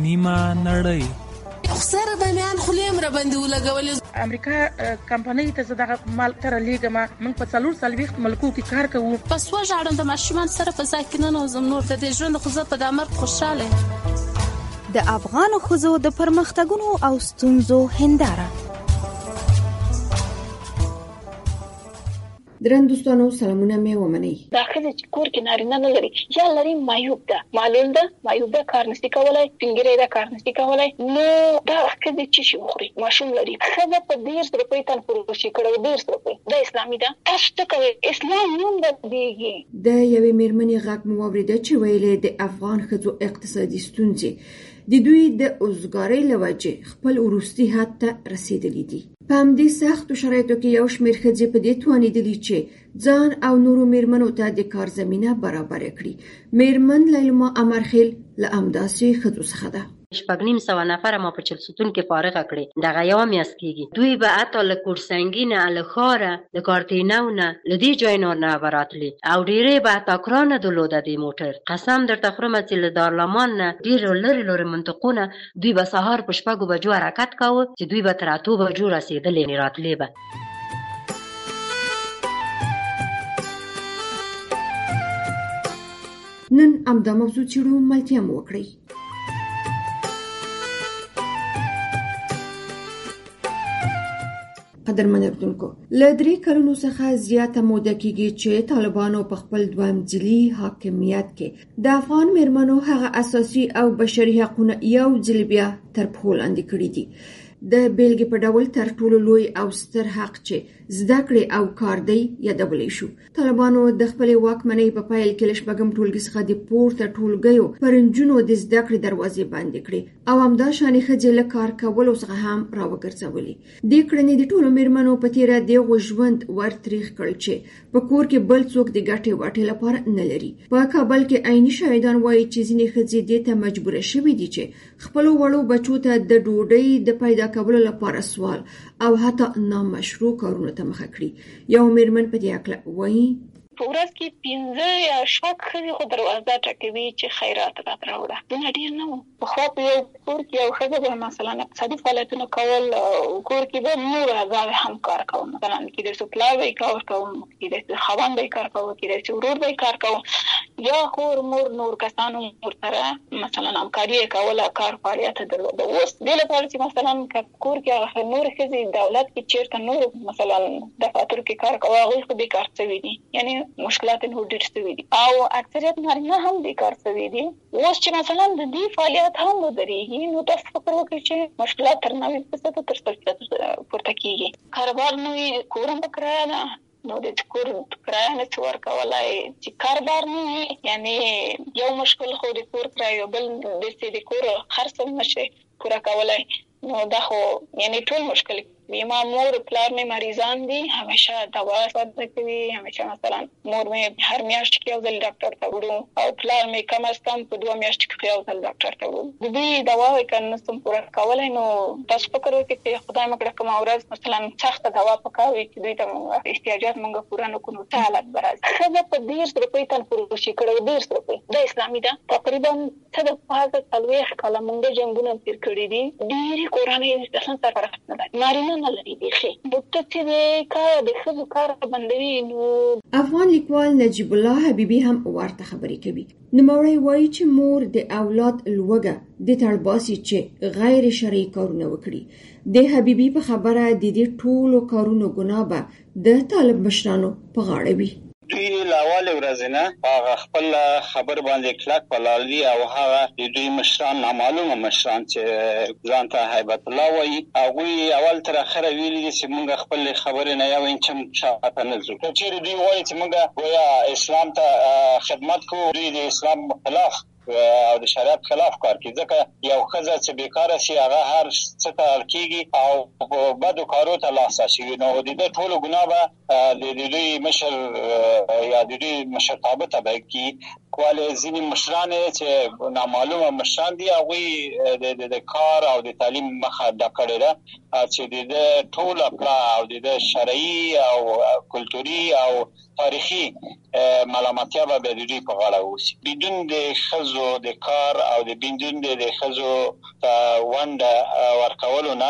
نیمه نړۍ. خسر د میان خلیم را باندې ولګولې. امریکا کمپنۍ ته زه دغه مال تر لیږم. موږ په 440 ملکو کې کار کوو. پس وژاړم د ماشومان سره په ځای کې ننوځم. نور د دې ژوند خو زه په د مرګ خوشاله. د افغان ښځو د پرمختګونو او ستونزو هنداره. درن دوستانو سلامونه مې ومنئ. دا ښځه چې کور کې نارینه نه لري یا لري معیوب ده، معلول ده، معیوب ده، کار نشي کولای، سپینګیری ده، کار نشي کولای، نو دا ښځه چې شي وخوري ماشوم لري. ښځه په 1.5 روپۍ تن پروشي کړو. 1.5 روپۍ دا اسلامي ده. تاسو څه کوئ؟ اسلام نوم بدیږي. د یوې میرمنې غږ مو واورېده چې ویلې د افغان ښځو اقتصادي ستونزې د دوی د اوزګارۍ له وجې خپل وروستي حد ته رسېدلي دي. په همدې سختو شرایطو کې یو شمېر ښځې په دې توانېدلي چې ځان او نورو میرمنو ته د کار زمینه برابره کړي. میرمن لیلما امرخیل له همداسې ښځو څخه ده. 900 نفر ما په چلسوتون کې فارغ کړي. دغه یو میاس کېږي. دوی به حتی له کورسنګینه، له ښاره، له کارتینونه، له دې ځای نه براتلي او ډېرې به حتی کرانه درلوده د موټر. قسم درته خورم چې له دارالمان نه ډېر لرې منطقونه دوی به سهار په 6 بجو حرکت کاوه چې دوی به تر 8 بجو رسېدلې راتلې به. نن همدا موضوع څېړو، ملتیا مو وکړئ. قدرمن اردوونکو، له 3 کلونو څخه زیاته موده کېږي چې طالبانو په خپل دویم ځلي حاکمیت کې د افغان میرمنو هغه اساسي او بشري حقونه یو ځل بیا تر پښو لاندې کړي دي. د بیلګې په ډول تر ټولو لوی او ستر حق چې زده کړې او کار دی یادولی شو. طالبانو د خپلې واکمنۍ په پیل کې له 8 ټولګي څخه د پورته ټولګیو پر نجونو د زده کړې دروازې بندې کړې او همداشانې ښځې له کار کولو څخه هم راوګرځولې. دې کړنې د ټولو میرمنو په تېره دغه ژوند ورتریخ کړ چې په کور کې بل څوک د ګټې واټې لپاره نه لري. په کابل کې عیني شاهدان وایي چې ځینې ښځې دې ته مجبوره شوې دي چې خپلو وړو بچو ته د ډوډۍ د پیدا کولو لپاره سوال او حتی نامشروع کارونو ته مخه کړي. یو میرمن په دې اړه وایي په ورځ کې 15 یا 6 ښځې خو دروازه ټکوي چې خیرات راوړه. دونه ډېر نه وو. پخوا په یو کور کې یو ښځه به مثلا اقتصادي فعالیتونه کول او کور کې به نور اعضاء هم کار کوو. مثلا کېدای شي پلار به کار کوو، کېدای شي خاوند به کار کوو، کېدای شي ورور به کار کوو، یا خور مور نور کسانو ورسره مثلا همکاري کوله، کار فعالیت درلوده. اوس دې لپاره چې مثلا کور کې هغه نور ښځې دولت کې چېرته نور مثلا دفاتر کې کار کوي، هغوی خو بیکار شوي دي، یعنی مشکلات نور ډېر شوي دي او اکثریت نارینه هم بیکار شوي دي. اوس چې مثلا د دې فعالیت هم ودرېږي نو تاسو فکر وکړئ چې مشکلات تر 90% تر 100% پورته کېږي. کاروبار نه وي، کور هم په کرایه ده، نو د کور کرایه نه شي ورکولی. چې کاروبار نه وي یعنې یو مشکل خو د کور کرایه، بل داسې د کور خرڅ هم نه شي پوره کولی. نو دا خو یعنی ټول مشکل ما مور پلار مې مریضان دي، همیشه دوا صادره کوي، همیشه مثلا مور مې هر میاشت کې یو ځل ډاکټر ته وړو او پلار مې کم از کم په 2 میاشتو کې یو ځل ډاکټر ته وړو. د دې دواوې که نشم پوره کولی نو تاسو فکر وکړئ چې خدای مه کړه کومه ورځ مثلا سخته دوا پکار وي چې دوی ته احتیاجات موږ پوره نه کړو نو څه حالت به راځي. ښځه په 1.5 روپۍ تن پروشي کړو. 1.5 روپۍ دا اسلامي ده. تقریبا څه د 40 کاله موږ جنګونه تېر کړي دي. ډېرې کورنۍ اصلا سرپرست نه لري، نارینه نه لري. افغان لیکوال نجیب الله حبیبي هم ورته خبرې کوي. نوموړی وایي چې مور د اولاد لوږه د تړباسي چې غیر شرعي کارونه وکړي. د حبیبي په خبره د دې ټولو کارونو ګناه به د طالب مشرانو په غاړه وي. دوی لاواله ورځنه هغه خپل خبر باندې کلک پلالي او هغه دوی مشران نامعلومه مشران چې ځان ته هیبت الله وایي هغه اول تر اخره ویلي چې موږ خپل خبره نه یو انچم شاته نه ځو. چې دوی وایي چې موږ گویا اسلام ته خدمت کوو، دوی د اسلام خلاف او د شریعت خلاف کار کوي. ځکه یو ښځه چې بیکاره شي هغه هر څه ته کېږي او بدو کارو ته لاس اچوي. نو د دې ټولو ګناه به د دوی مشر یا د دوی مشرتابه ته به کېږي ولې ځینې مشران چې نامعلومه مشران دي هغوی د کار او د تعلیم مخه ډک کړې ده چې د ټوله پړه او د شرعي او کلتوري او تاریخي ملامتیا به د دوی په غاړه اوسي. بدون د ښځو د کار او د بدون د ښځو ونډه ورکولو نه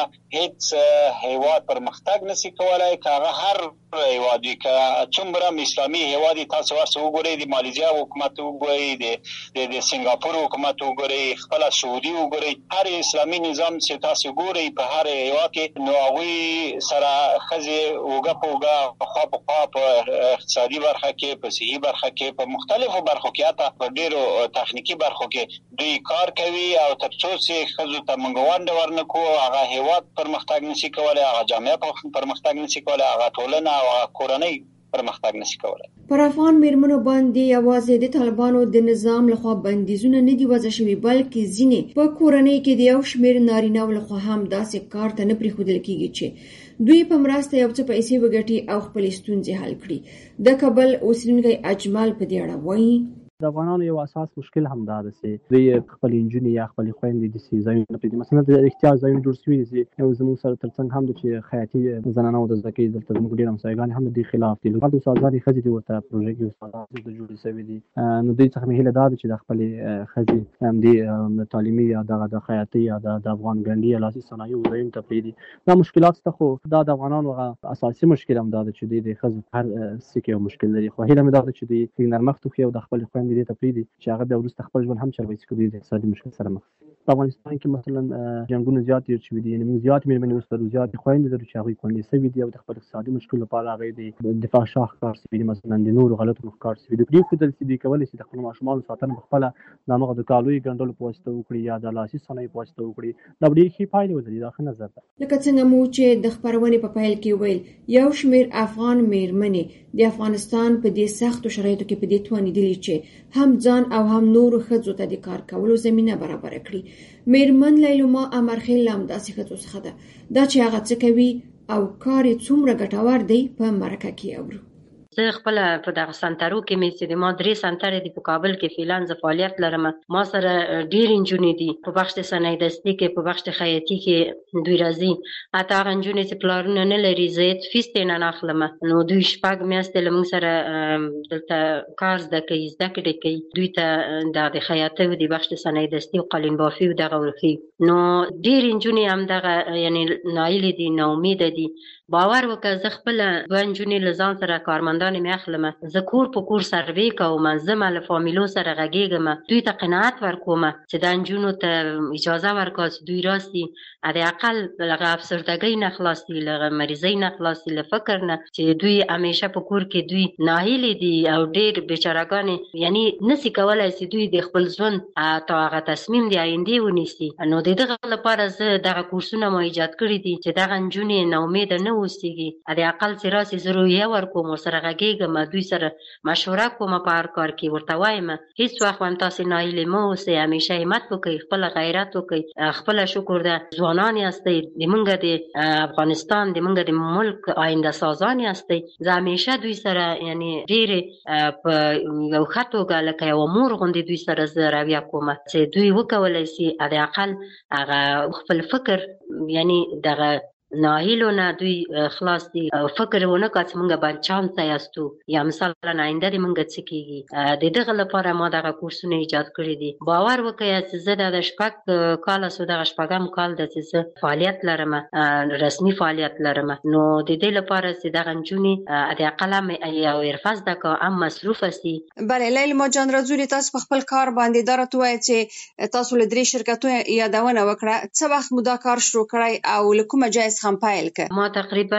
هیڅ هیواد پرمختګ نشي کولای. که هغه هر هیواد وي، که څومره اسلامي هیواد تاسو ورسره وګورئ، د مالیزیا حکومت وګورئ، د سنگاپور حکومت وګورئ، خپل سعودي وګورئ، هر اسلامي نظام چې تاسو ګورئ په هر هیواد کې، نو هغوی سره ښځې اوږه په اوږه خوا په خوا په اقتصادي برخه کې، په صحي برخه کې، په مختلفو برخو کې، حتی په ډېرو تخنیکي برخو کې دوی کار کوي. او تر څو چې ښځو ته موږ ونډه ورنکړو، هغه هیواد پرمختګ نشي کولای، هغه جامعه پرمختګ نشي کولای، هغه ټولنه او هغه کورنۍ پرمختګ نشي کولای. پر افغان میرمنو باندې یوازې د طالبانو د نظام لخوا بندیزونه نه دي وضع شوي، بلکې ځینې په کورنۍ کې د یو شمېر نارینه‌و لخوا هم داسې کار ته نه پرېښودل کېږي چې دوی په مرسته یو څه پیسې وګټي او خپلې ستونزې حل کړي. د کابل اوسېدونکی اجمل په دې اړه وایي: د افغانانو یو اساس مشکل هم دا ده چې دوی خپل انجونې یا خپل خويندې د سي ځایونه پرېږدي. مثلا د احتیاج ځایونه جوړ شوي دي یو زموږ سره ترڅنګ هم د چې خیاطي زنانو د زده کوي، دلته زموږ ډېر همسایګانې هم د دې خلاف دي. هلته استادانې ښځې دي ورته پروژې کې استادان د جوړې شوي دي. نو دوی څخه مې هیله دا ده چې د خپلې ښځې همدې تعلیمي یا د خیاطي یا د افغان ګنډي یا لاسي صنایعو ځایونو ته پرېږدي. دا مشکلات شته، خو دا د افغانانو اساسي مشکل هم دا ده چې دوی د ښځو هر څه کې یو مشکل لري. خو هیله مې دا ده چې دوی نرمښت وکړي او د خپلې خویندې دې ته پرېږدي چې هغه بیا وروسته خپل ژوند هم چلوي، چې دوی د اقتصادي مشکل سره مخ دي. په افغانستان کې مثلا جنګونه زیات تېر شوي دي، یعنې موږ زیات مېرمنې اوس لرو، زیاتې خویندې لرو چې هغوی کونډې شوي دي او د خپل اقتصادي مشکل لپاره هغوی د دفاع شاه ښکار شوي دي، مثلا د نورو غلطو ښکار شوي دي. پرېښودل چې دوی کولی شي د خپلو ماشومانو ساتنه پخپله د همغه د کالیو ګنډلو په واسطه وکړي یا د لاسي صنایعو په واسطه وکړي. دا به ډېرې ښې پایلې ولري. دا ښه نظر ده. لکه څنګه مو چې د خپرونې په پیل کې ویل، یو شمېر افغان میرمنې د افغانستان په دې سختو شرایطو کې په دې توانېدلي چې هم ځان او هم نورو ښځو ته د کار کولو زمینه برابره کړي. میرمن لیلما امرخیل هم داسې ښځو څخه ده. دا چې هغه څه کوي او کار یې څومره ګټور دی په مرکه کې اورو. زه خپل په دغه سنټرو کې مې چې د ما 3 سنټر دي په کابل کې فعلا زه فعالیت لرم. ما سره ډېر نجونې دي په بخش د صنایع دستي کې، په بخش د خیاطي کې دوی راځي. حتی هغه نجونې چې پلارونه نه لري، زه هېڅ فیس ترې نه اخلم. نو دوی 4 میاشتې له موږ سره دلته کار زده کوي، زده کړې کوي. دوی ته د خیاطۍ د بخش د صنایع دستي او قالین بافي او دغه ورښيي. نو ډېرې نجونې همدغه یعنې ناهیلې دي، ناامیده دي. باور وکړه زه خپله 2 نجونې له ځان سره کارمندانې مې اخلم. زه کور په کور سروې کوم، زه له فامیلو سره غږېږم، دوی ته قناعت ورکوم چې دا نجونو ته اجازه ورکړه چې دوی راسي، د اقل له افسردګۍ نه خلاصي، له مریضۍ نه خلاصي، له فکر نه چې دوی همیشه په کور کې دوی ناهیلې دي او ډېر بیچارهګانې یعنې نسي کولی چې دوی د خپل ژوند تا هغه تصمیم د آیندې ونیسي. نو د دغه لپاره زه دغه کورسونه ما ایجاد کړي دي چې دغه نجونې ناامیده نه اوسېږي. د اقل چې راسي زه رویه ورکوم، ورسره غږېږم، دوی سره مشوره کوم په هر کار کې، ورته وایم هېڅ وخت هم تاسې ناهیلې مه اوسئ، همیشه همت وکړئ، خپله غیرت وکړئ، خپله شکر ده ځوانان یاستئ، د موږ د افغانستان د موږ د ملک آینده سازان یاستئ. زه همیشه دوی سره یعنې ډېرې په یو ښه توګه لکه یوه مور غوندې دوی سره زه رویه کوم چې دوی وکولی شي د اقل هغه خپل فکر یعنې دغه ناهیلو نه دوی خلاص دي، فکر ونه کړه چې موږ باید چانسه یاستو یا مثلا آینده د موږ څه کېږي. د دغه لپاره ما دغه کورسونه ایجاد کړي دي. باور وکړئ چې زه د 6 کاله سو دغه 8م کال ده چې زه فعالیت لرم، رسمي فعالیت لرم. نو د دې لپاره چې دغه نجونې د اقل هم یو حرفه زده کړه، هم مصروفه سي. بله لیلما جان رازولي، تاسو په خپل کار باندې دا راته ووایئ چې تاسو له 3 شرکتونو یادونه وکړه. څه وخت مو دا کار شروع کړی او له کومه ځایه څخه پیل کړ؟ ما تقریبا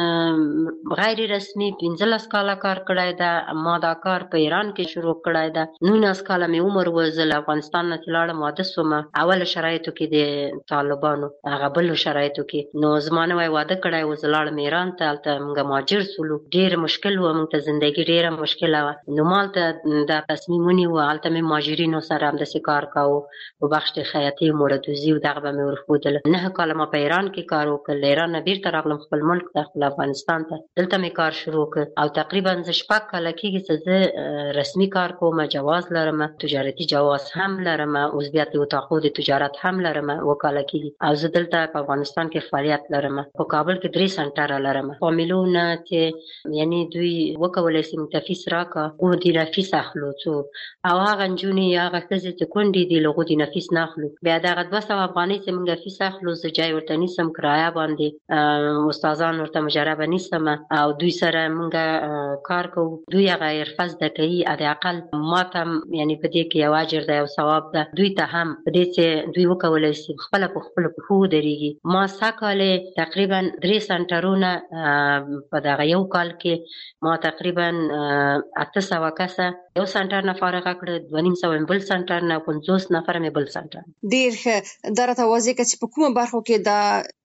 غیر رسمي 15 کاله کار کړی ده. ما دا کار په ایران کې شروع کړی ده. 19 کاله مې عمر و. زه له افغانستان نه چې لاړم واده شوم، اول شرایطو کې د طالبانو هغه بلو شرایطو کې. نو زما نوی واده کړی و، زه لاړم ایران ته، هلته موږ مهاجر شولو. ډېر مشکل و، موږ ته زندګي ډېره مشکله وه. نو ما هلته دا تصمیم ونیو، هلته مې مهاجرینو سره همداسې کار کاوه په بخش د خیاطي مړدوزي او دغه به مې ورښودله. 9 کاله ما په ایران کې کار وکړ. له ایران نه بیرته راغلم خپل ملک ته، خپل افغانستان ته. دلته مې کار شروع کړ او تقریبا زه 6 کاله کېږي چې زه رسمي کار کوم، جواز لرم، تجارتي جواز هم لرم، عضویت د اتاقو د تجارت هم لرم. 2 کاله کېږي او زه دلته په افغانستان کې فعالیت لرم. په کابل کې 3 سنټره لرم. فامیلونه چې یعنی دوی وکولای شي موږ ته فیس راکا، او د فیس اخلو څو او هغه نجونې هغه ښځې چې کونډې دي له هغو د فیس نه اخلو. بیا دغه 200 افغانۍ چې موږ فیس اخلو زه جای ورته نیسم، کرایه باندې استادان ورته مجربه نیسم او دوی سره موږ کار کوو. دوی هغه حرفه زده کوي، حداقل ما ته یعنی په دې کې یو اجر دی او ثواب ده، دوی ته هم په دې چې دوی وکولای شي خپله په خپلو پښو ودرېږي. ما سږ تقریبا 3 سنټرونه په دغه 1 کال کې ما تقریبا 800 کسه یو سنټر نه فارغه کړه، 250 بل سنټر نه، 50 نفر مې بل سنټر. ډېر ښه. دا راته واضح کړه چې په کومه برخو کې دا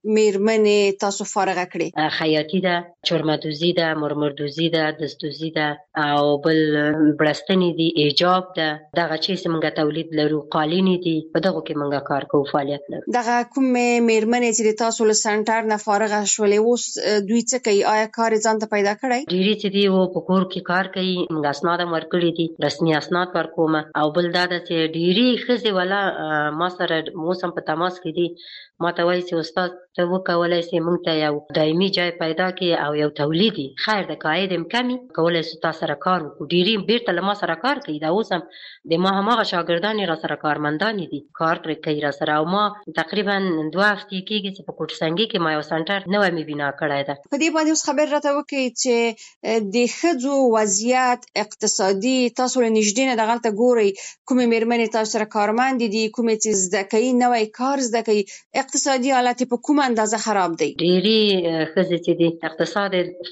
مېرمنې تاسو فارغه کړې؟ خیاطي ده، چرمدوزي ده، مرمردوزي ده، دستوزي ده او بل بړستنې دي، ایجاب ده، دغه چې موږ تولید لرو، قالینې دي، په دغو کې موږ کار کوو، فعالیت لرو. دغه کومې مېرمنې چې تاسو له سنټر نه فارغه شولې اوس دوی څه کوي؟ آیا کار ځان ته پیدا کړی؟ ډېرې چې دي و په کور کې کار کوي، موږ اسناد هم ورکړي دي، رسمي اسناد ورکوم. او بل دا ده چې ډېرې ښځې والا ما سره اوس هم په تماس کې دي، ما ته وایي چې استاد ته وکولای شي موږ ته یو دایمي ځای پیدا کړي او یو تولیدي خیر د قاعد هم کمي کولای شو تا سره کار وکړو. ډېرې بیرته له ما سره کار کوي، دا اوس هم د ما هماغه شاګردان را سره کارمندان دي، کار پرې کوي را سره. او ما تقریبا 2 هفتې کېږي چې په کوټسنګي کې ما یو سنټر نوی مې بنا کړی ده. په دې باندې اوس خبر راته وکړئ چې د ښځو وضعیت اقتصادي تاسو له نږدې نه دغلته ګورئ، کومې مېرمنې تاسو سره کارمندې دي، کومې چې زده کوي، نوی کار زده کوي، اقتصادي حالت په کومه اندازه خراب دی؟ ډېرې ښځې چې دي اقتصاد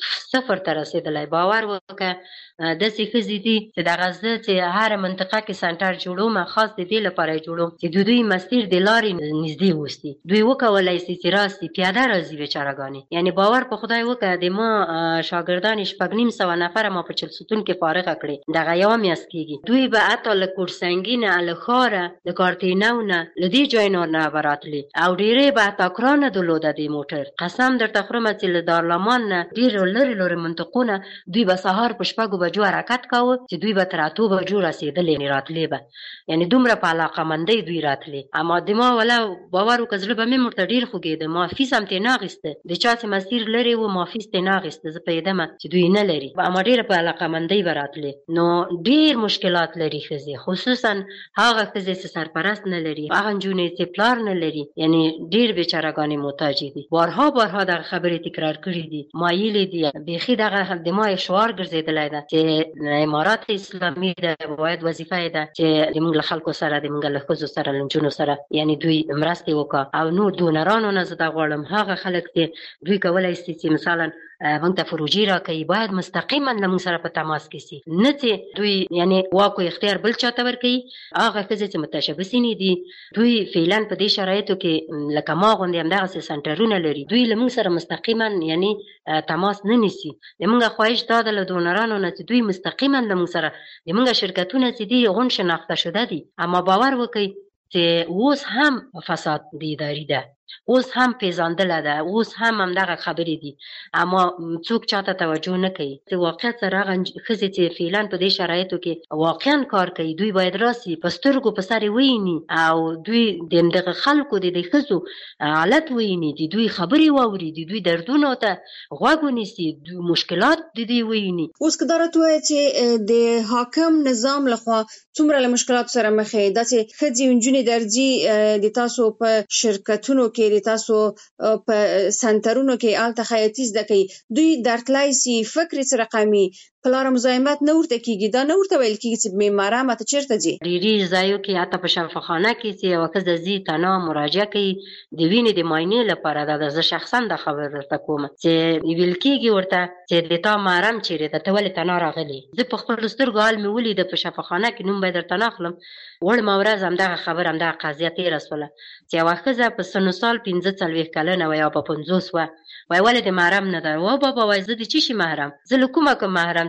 0 ته رسېدلی. باور وکړه داسې ښځې دي چې دغه زه چې هره منطقه کې سنټر جوړوم خاص د دې لپاره جوړوم چې د دوی مسیر د لارې نږدې اوسي، دوی وکولای شي چې راسي پیاده راځي بیچارهګانې. یعنی باور په خدای وکړه د ما شاګردان 950 نفره ما په چلسوتون کې فارغه کړې، دغه یوه میاشت کېږي. دوی به حتی له کوټسنګي نه، له ښاره، له کارتینو نه، له دې ځای نه به راتلې او ډېرې به حتی کرانه درلوده د موټر. قسم درته خورم چې له دارالمان نه ډېرو لرې لرې منطقو نه دوی به سهار په 6 بجو حرکت کاوه چې دوی به تر 8 بجو رسېدلې، راتلې به، یعنی دومره په علاقمندۍ دوی راتلې. اما د ما ولا باور وکړه زړه به مې ورته ډېر خوږېده. ما فیس هم ترې نه اخیسته، د چا چې مسیر لرې و ما فیس ترې نه اخیسته، زه پوهېدم چې دوی نه لري، اما ډېره په علاقمندۍ به راتلې. نو ډېر مشکلات لري ښځې، خصوصا هغه ښځې چې سرپرست نه لري، هغه نجونې چې پلار نه لري، یعنی ډېر بیچارهګانې محتاجې دي. بارها دغه خبرې تکرار کړي دي، مایلې دي، بیخي دغه د ما شعار ګرځېدلی ده چې امارات اسلامي ده باید وظیفه یې ده چې موږ له خلکو سره، د موږ له ښځو سره، له نجونو سره یعنی دوی مرستې وکړه. او نور دونرانو نه زه دا غواړم هغه خلک چې دوی کولی شي چې مثلا موږ ته پروژې راکوي باید مستقیما له موږ سره په تماس کې شي، نه چې دوی یعنی واک او اختیار بل چاته ورکوي. هغه ښځې چې متشبثینې دي دوی فعلا په دې شرایطو کې لکه ما غوندې همدغسې سنټرونه لري، دوی له موږ سره مستقیما یعنی تماس نه نیسي. زموږ خواهش دا ده له دونرانو نه چې دوی مستقیما له موږ سره، زموږ شرکتونه چې دي غون شناخته شده دي، اما باور وکړئ چې اوس هم فساد د اداري ده، اوس هم پیژندله ده، اوس هم همدغه خبرې دي، اما څوک چاته توجه نه کوي. چې واقعیت سره هغه ښځې چې فعلا په دې شرایطو کې واقعا کار کوي دوی باید راسي په سترګو په سر وویني او دوی د همدغه خلکو د ښځو حالت وویني، د دوی خبرې واوري، د دوی دردونو ته غوږ ونیسي، مشکلات د دوی وویني. اوس که دا راته ووایه چې د حاکم نظام لخوا څومره له مشکلاتو سره مخ یې، داسې ښځې نجونې درځي د تاسو په شرکتونو کې، د تاسو په سنټرونو کې هلته خیاطي زده کوي، دوی درتلی سي، فکر یې څه رقمي، پلار مزاحمت نه ورته کېږي، دا نه ورته ویل کېږي چې معماره ماته چېرته ځي؟ ډېرې ځایو کې حتی په شفاخانه کې چې یوه ښځه ځي تنها مراجعه کوي د وینې د معاینې لپاره، دا زه شخصا دا خبر درته کوم چې ویل کېږي ورته چې د تا محرم چېرې ده، ته ولې تنها راغلې؟ زه په خپلو سترګو حال مې ولیده په شفاخانه کې، نوم به یې درته نه اخلم. وړمه ورځ همدغه خبر همدغه قضیه تېره شوله چې یوه ښځه په سن و سال 45 کلنه وه یا په 50 وه، وایي ولې د محرم نه ده؟ وا بابا وایي زه د څه شي محرم، زه له کومه کوم محرم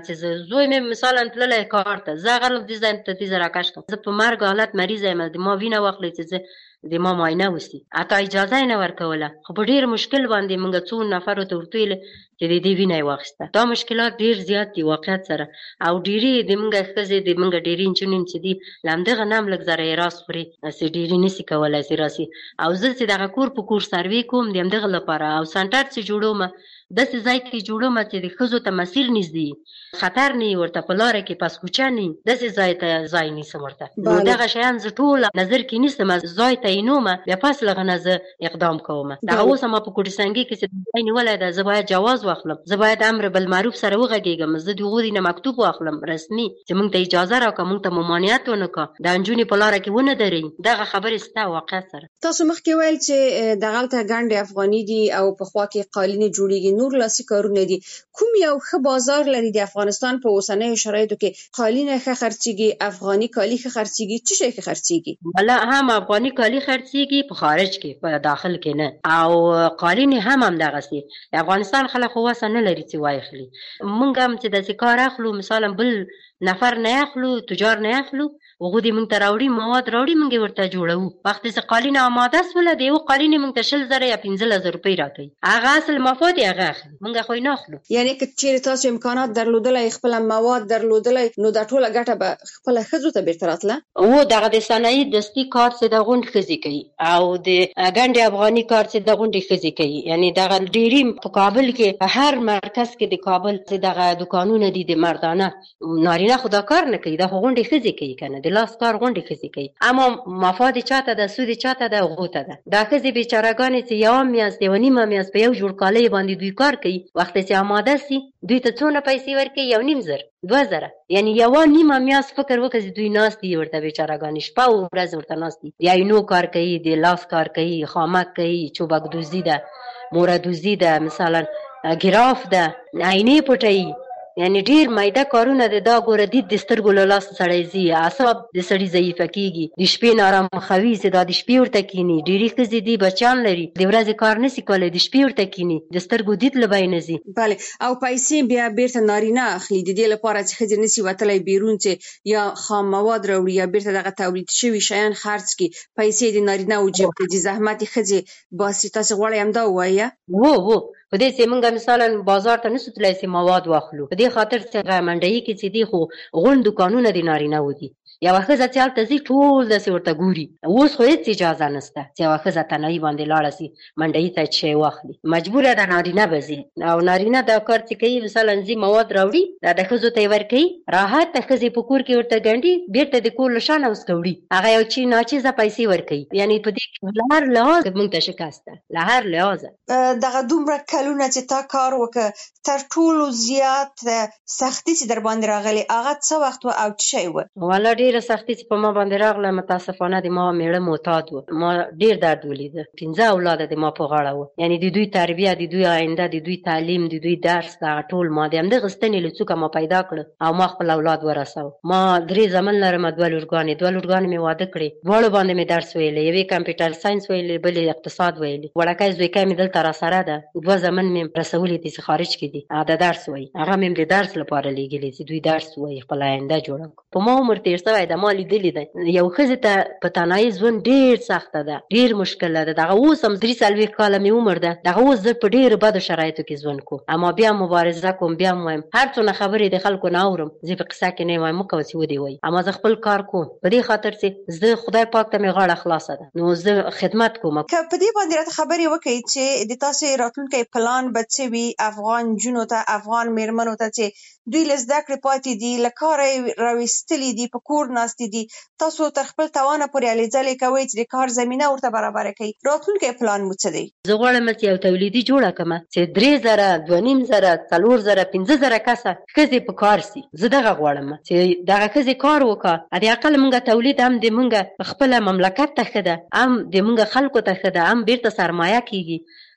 چې زوی مې مثلا تللی کار ته، زه هغه دې ځای ته دې زه راکش کړم، زه په مرګ حالت مریضه یم، د ما وینه واخلئ چې زه د ما معاینه وسي، حتی اجازه یې نه ورکوله. خو په ډېر مشکل باندې موږ څو نفرو ته ورته ویل چې د دې وینه یې واخیسته. دا مشکلات ډېر زیات دي واقعیت سره، او ډېرې د موږ ښځې د موږ ډېرې نجونې چې دي له همدغه نه هم لږ ذره یې راس خوري، چې ډېرې نسي کولی چې راسي. او زه چې دغه کور په کور سروې کوم د همدغه لپاره، او سنټر چې جوړوم داسې ځای کې جوړوم چې د ښځو ته مسیر نږدې، خطر نه وي ورته، په لاره کې پاسکوچه نه وي، داسې ځای ته ځای نیسم ورته. نو دغه شیان زه ټول نظر کې نیسم، ځای تعینوم، بیا پس له هغه نه زه اقدام کوم. دغه اوس ما په کوټسنګي کې چې ځای نیولی ده، زه باید جواز واخلم، زه باید امر بالمعروف سره وغږېږم، زه د هغوی نه مکتوب واخلم رسمي چې موږ ته اجازه راکړه، موږ ته ممانعت ونه کړه، د نجونې په لاره کې ونه درېږي. دغه خبرې سته واقعیت سره. تاسو مخکې ویل چې دغلته ګنډې افغاني دي او په خوا کې قالینې جوړېږي، نور لاسي کارونه دي. کوم یو ښه بازار لري د افغانستان په اوسنیو شرایطو کې؟ قالینه ښه خرڅېږي، افغاني کالي ښه خرڅېږي، څه شی ښه خرڅېږي؟ بله هم افغاني کالي خرڅېږي په خارج کې، په داخل کې نه، او قالینې هم همدغسې. د افغانستان خلک خو وسه نه لري چې واخلي. موږ هم چې داسې کار اخلو، مثلا بل نفر نه اخلو، تجار نه اخلو، هغوی دې موږ ته راوړي، مواد راوړي، موږ یې ورته جوړوو. وخت چې قالینه آماده سوله، د یو قالینې موږ ته 20,000 یا 15,000 روپۍ راکوي، هغه اصل مفاد یې هغه اخلي، موږ خو یې نه اخلو. یعنې که چېرې تاسو امکانات درلودلی، خپله مواد درلودلی، نو دا ټوله ګټه به خپله ښځو ته بېرته راتله؟ و دغه د صنایع دستي کار چې د غونډ ښځې کوي، او د ګنډې افغاني کار چې د غونډې ښځې کوي، یعنې دغه ډېرې په کابل کې په هر مرکز کې د کابل چې دغه دوکانونه دي د مردانه، نارینه خو دا کار نه کوي، دا خو غونډې ښځې کوي که نه، د لاس کار غونډې ښځې کوي. اما مفاد چاته ده، سود چاته ده، هغو ته ده. دا ښځې بېچارهګانې چې یوه میاشت یوه نیمه میاشت په یو جوړ کالۍ باندې دوی کار کوي، وخت چې آماده سي دوی ته څونه پیسې ورکوي؟ 1,500 2,000. یعنې یوه نیمه میاشت فکر وکړه چې دوی ناست دي ورته بېچارهګانې، شپه او ورځ ورته ناست دي، د عینو کار کوي، د لاس کار کوي، خامک کوي، چوبک دوزي ده، موره دوزي ده، مثلا ګراف ده، عینې پټوي، یعنی ډیر مایده کارونه دي. دا ګوره دید د سترګو له لاسه سړی ځي، اعصاب د سړي ضعیفه کېږي، د شپې نارام خوي چې دا د شپې ورته کیني. ډېرې ښځې دي بچیان لري، د ورځې کار نشي کولی، د شپې ورته کیني، د سترګو دید له بینه ځي. بله، او پیسې بیا بیرته نارینه اخلي د دې لپاره چې ښځې نشي وتلی بیرون چې یا خام مواد راوړي یا بیرته دغه تولید شوي شیان خرڅ کړي، پیسې د نارینه و جیب ته ځي، زحمت یې ښځې باسي. تاسې غواړئ همدا ووایه؟ و په دې چې موږ مثلا بازار ته نشو تللی چې مواد واخلو، په دې خاطر چې هغه منډیي کې چې دي خو غونډ دوکانونه د نارینه‌و دي. یوه ښځه چې هلته ځي ټول داسې ورته ګوري. اوس خو هېڅ اجازه نشته چې یوه ښځه تنهایي باندې لاړه شي منډیي ته شی واخلي، مجبوره ده نارینه به ځي. او نارینه دا کار چې کوي، مثلا ځي مواد راوړي، دا د ښځو ته یې ورکوي، راحت د ښځې په کور کې ورته ګنډي، بیرته د کور له شانه اوس وړي، هغه یو ناچیزه پیسې ورکوي. یعنې په دې کې له هر لحاظ موږ ته شکست ده، له هر لحاظه. دغه دومره کلونه چې تا کار وکړه، تر ټولو زیات سختي چې در باندې راغلې هغه څه وخت و او څه شی و؟ والا ډېره سختي چې په ما باندې راغله، متاسفانه د ما میړه معتاد و، ما ډېر درد ولیده. 15 اولاده د ما په غاړه و، یعنې د دوی تربیه، د دوی آینده، د دوی تعلیم، د دوی درس، دغه ټول ما د همدغه ستنې له څوکه ما پیدا کړه او ما خپل اولاد ورساو. ما 3 زامن لرم، 2 لورګانې مې واده کړې، دواړو باندې مې درس ویلی، یوې کمپیوټر ساینس ویلی، بلې اقتصاد ویلی. وړکی زویکی مې دلته راسره ده، 2 زامن مې رسولي دي چې خارج کې دي، د درس وایي، هغه مې د درس لپاره لیږلي چې دوی درس وایي، خپل آینده جوړه کړو. په ما عمر تېر شوی ده، ما لیدلي دی یو ښځې ته په تنهایي ژوند ډېر سخته ده، ډېر مشکله ده. دغه اوس هم 43 کاله مې عمر ده، دغه اوس زه په ډېرو بدو شرایطو کې ژوند کوم، اما بیا مبارزه کوم، بیا م وایم هر څونه خبرې د خلکو نه اورم، زه په قصه کې نه وایم، مه کوه چې ودې وایي، اما زه خپل کار کوم په دې خاطر چې زه خدای پاک ته مې غاړه خلاصه ده، نو زه خدمت کوم. که په دې باندې راته خبرې وکړئ چې د تاسې راتلونکی پلان به څه وي افغان نجونو ته، افغان مېرمنو ته چې دوی له زده کړې پاتې دي، له کاره یې راویستلي دي، په کور ناستې دي، تاسو تر خپل توانه پورې هلې ځلې کوئ چې د کار زمینه ورته برابره کړئ. راتلونکی پلان مو څه دی؟ زه غواړم چې یو تولیدي جوړه کړم چې 3,000 2,500 4,000 5,000 کسه ښځې په کار سي. زه دغه غواړم چې دغه ښځې کار وکړه، د اقل موږ تولید هم د موږ خپله مملکت ته ښه ده، هم د موږ خلکو ته ښه ده، هم بیرته سرمایه کېږي.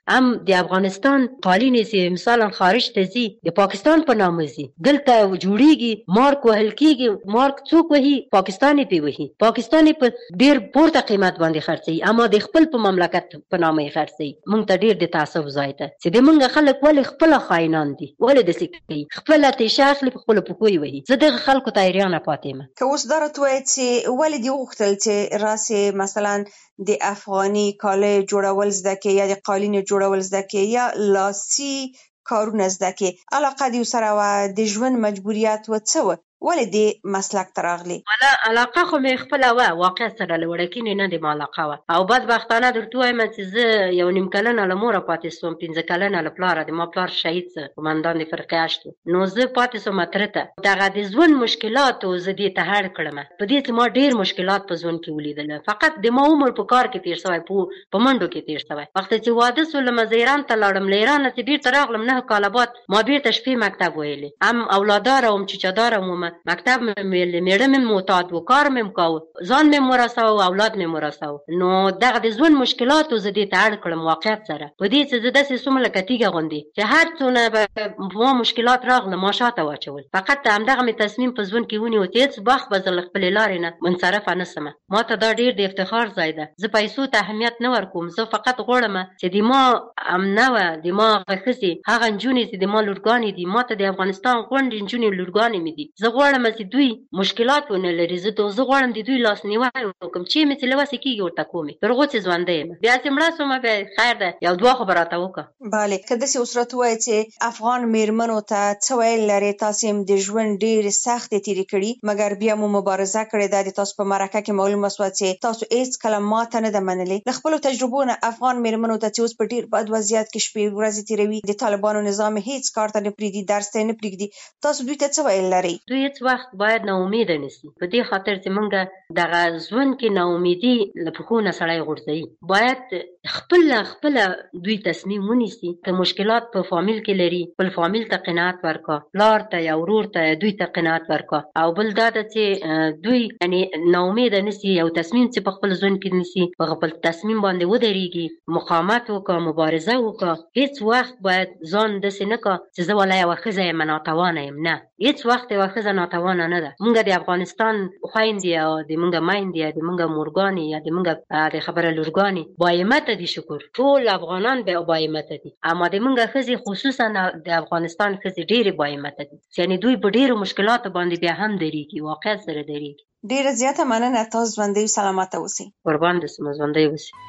هم د افغانستان قالین چې مثلا خارج ته ځي د پاکستان په نامه ځي دلته جوړیږي مارک وهل کیږي مارک څوک وهي پاکستاني پی وهي پاکستاني په ډیر پورته قیمت باندې خرڅي اما د خپل په مملکت په نامه خرڅي مونږ ته ډیر د تعصب ځای ته چې د مونږ خلک ولې خپل خاینان دي ولې د سکي خپل ته شاخلي په خپل پکوي وهي زه د خلکو تایریانه پاتېم که اوس درته وایي چې ولې دی وختل چې راسي مثلا د افغاني کاله جوړول زده کې یا د قالین جوړول زده کې یا لاسي کارونه زده کې علاقه دی سره و د ژوند مجبوریت و څه و ولې دې مسلک ته راغلې؟ ولا علاقه خو مې خپله وه واقع سره له وړکینې نه د علاقه وه او بدبختانه درته وایم چې زه یو نیم کلنه له موره پاتې سوم 15 کلنه له پلاره د ما پلار شهید څه قمندان د فرقې اشتو نو زه پاتې سوم اتره ته دغه د ژوند مشکلاتو زه دې ته هړ کړم په دې چې ما ډېر مشکلات په ژوند کې ولیدل فقط د ما عمر په کار کې تېر شوی په منډو کې تېر شوی وخت چې واده سولم زه ایران ته لاړم له ایرانه چې بېرته راغلم 9 کاله بعد ما بېرته شپې مکتب ویلې هم اولاداره وم چچاداره وم مکتب مې ویلې میړه مې معتاد و کار مې کاوه ځان مې ورساوه اولاد مې ورساوه نو دغه د ژوند مشکلاتو زه دې ته اړ کړم واقعیت سره په دې چې زه داسې سوم لکه تیږه غوندې چې هر څونه به ما مشکلات راغله ما شاته واچول فقط همدغه مې تصمیم په ژوند کې ونیو چې هېڅ وخت به زه له خپلې لارې نه منصرفه نه سمه ما ته دا ډېر د افتخار ځای ده زه پیسو ته اهمیت نه ورکوم زه فقط غواړم چې د ما امنه وه د ما هغه ښځې هغه نجونې چې د ما لورګانې دي ما ته د افغانستان غونډې نجونې لورګانې مې دي زه غواړم چې دوی مشکلات ونه لري زه غواړم د دوی لاسنیوی وکړم چې مې چې له وسې کېږي ورته کومې تر هغو چې ژوندی یم بیا چې مړه شومه بیا خیر ده یو دوه خو به راته وکړه بله که داسې اوس راته ووایې چې افغان میرمنو ته څه ویل لرې تاسې هم د ژوند ډېرې سختې تېرې کړي مګر بیا مو مبارزه کړې ده د تاسو په مرکه کې معلومه شوه چې تاسو هېڅ کله ماته نه ده منلې له خپلو تجربو نه افغان میرمنو ته چې اوس په ډېر بد وضعیت کې شپې ورځې تېروي د طالبانو نظام هېڅ کار ته نه پرېږدي درس ته نه پرېږدي تاسو دوی ته څه ویل لرئ؟ دوی هېڅ وخت باید ناامیده نشي په دې خاطر چې موږ دغه ژوند کې ناامیدي له پښو نه سړی غورځوي باید خپله دوی تصمیم ونیسي که مشکلات په فامیل کې لري خپل فامیل ته قناعت ورکړه پلار ته یا ورور ته دوی ته قناعت ورکړه او بل دا ده چې دوی یعنې ناامیده نشي یو تصمیم چې په خپل ژوند کې نیسي په خپل تصمیم باندې ودرېږي مقاومت وکړه مبارزه وکړه هېڅ وخت باید ځان داسې نه کړه چې زه والا یوه ښځه یم ناتوانه یم نه هېڅ وخت یوه ښځه ناتوانه نه ده موږ د افغانستان خویندې او د موږ میندې یا د موږ مورګانې یا د موږ د خبره لورګانې باهمته دي شکر ټول افغانان باهمته دي اما د موږ ښځې خصوصا د افغانستان ښځې ډېرې باهمته دي یعنې دوی په ډېرو مشکلاتو باندې بیا هم درېږي واقعیت سره درېږي ډېره زیاته مننه تاسو ژوندۍ سلامته اوسئ قربان دې سم ژوندۍ اوسئ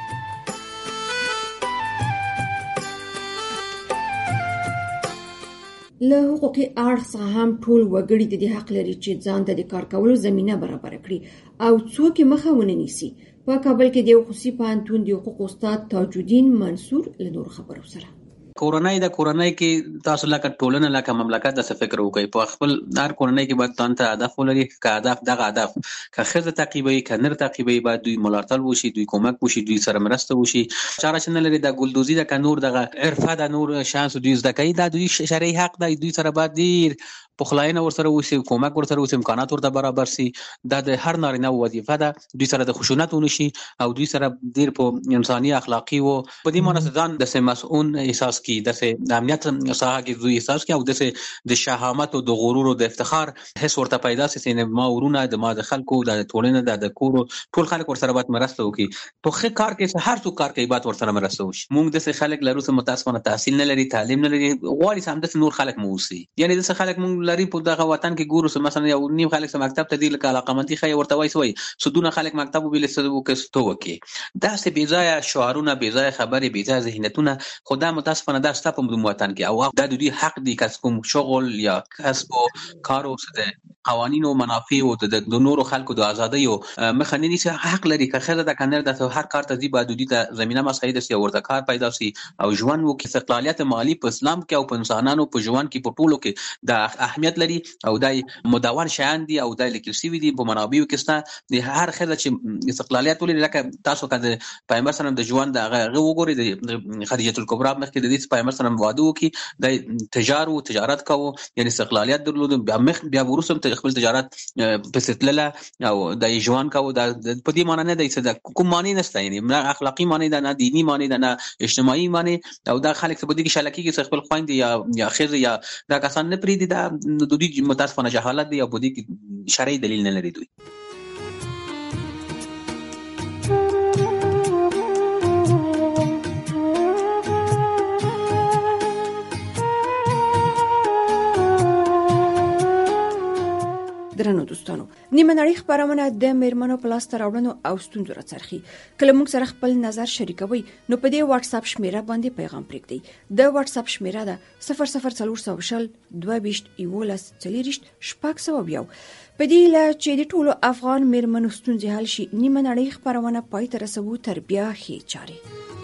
له حقوقي اړخ څخه هم ټول وګړي د دې حق لري چې ځان ته د کار کولو زمینه برابر کړي او څوک یې مخه ونه نیسي په کابل کې د خصوصي پوهنتون د حقوقو استاد تاج الدین منصور له نور خبرو سره کورنۍ کې تاسو لکه ټولنه لکه مملکت د فکر وکړي په خپل هر کورنۍ کې باید تان ته هدف ولري که هدف دغه هدف که ښځه تعقیبوي که نر تعقیبوي باید دوی ملاتړ وشي دوی کومک وشي دوی سره مرسته وشي چاره چې نه لري د ګلدوزي د نور دغه عرفه د نور شانس دوی زده کوي دا دوی شرعي حق دی دوی سره باید ډیر پخلاینه ورسره وشي کومک ورسره وشي امکانات ورته برابر سي دا د هر نارینه وظیفه ده دوی سره د خشونت ونشي او دوی سره ډیر په انساني اخلاقي او په دې معنی ځان د مسؤل احساس کی د امنیت ساحه کې دوی احساس کی او د شهامت او د غرور او د افتخار حس ورته پیدا سي چې ما ورونه د ما د خلکو د ټولنه د کور ټول خلک ورسره باید مرسته وکړي په ښه کار کې هر څوک کار کوي باید ورسره مرسته وشي موږ د خلک لرو چې متاسفانه تحصیل نه لري تعلیم نه لري غواړي سم د نور خلک موسی یعنی د خلک موږ لري په دغه وطن کې ګورو مثلا یو نیم خلک سم مکتب ته دی لکه علاقمندي خي ورته وایي سودونه خلک مکتب ویل څه وکستو وکي دا څه بیځای شعارونه بیځای خبرې بیځای ذهنیتونه خدا متاسفانه دا ست په وطن کې او دا د دې حق دی کس کوم شغل یا کسب او کار او څه قوانین او منافع او د نورو خلکو د ازادۍ او مخنی دي حق لري که خزه د کنر د هر کار ته دی بادودی ته زمينه مساعده سي ورته کار پیدا سي او ژوند وکي استقلالیت مالی په اسلام کې او په انسانانو په ژوند کې په ټولو کې د اهمیت لري او دای مدون شیان دي او دای لیکل سی وي دي په منابعو کې ستا د هر خزه چې استقلالیت ولري لکه تاسو کده پیغمبر سره د ژوند د وګوري د خدیجه الکبرى مخکې د دې هیڅ پیغمبر سره واده وکړي د تجارت کوو یعنی استقلالیت درلود بیا ورسره خپل تجارت پسې تلله او د ژوند کوو د په دې معنی نه دی چې کوم معنی نشته یعنی نه اخلاقی معنی ده نه دینی معنی ده نه اجتماعي معنی او دا خلک څه بده کې شلکی کې خپل خويند یا خیر یا دا کسان نه پریدي دا د دوی متاسفانه جهالت دی او بده کې شرعي دلیل نه لري دوی درنو دوستانو نیمه نړۍ خبرونه د میرمنو په لاس راوړنو او ستونزو راڅرخي کله موږ سره خپل نظر شریکوي نو په دې واتس اپ شمیره باندې پیغام پرېږدئ د واتس اپ شمیره ده 00400 22 11 40 شپږ په دې لا چې د ټولو افغان میرمنو ستونزې حل شي نیمه نړۍ خبرونه پای ته رسوو تر بیا هي چاري